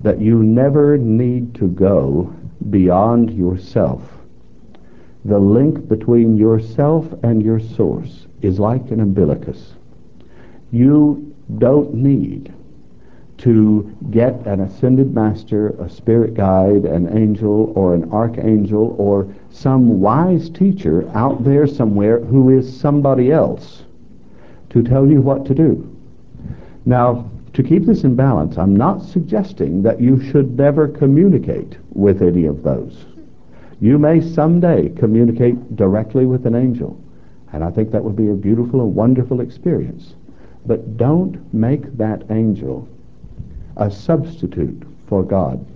that you never need to go beyond yourself. The link between yourself and your source is like an umbilicus. You don't need to get an ascended master, a spirit guide, an angel, or an archangel, or some wise teacher out there somewhere who is somebody else to tell you what to do. Now, to keep this in balance, I'm not suggesting that you should never communicate with any of those. You may someday communicate directly with an angel, and I think that would be a beautiful and wonderful experience. But don't make that angel a substitute for God.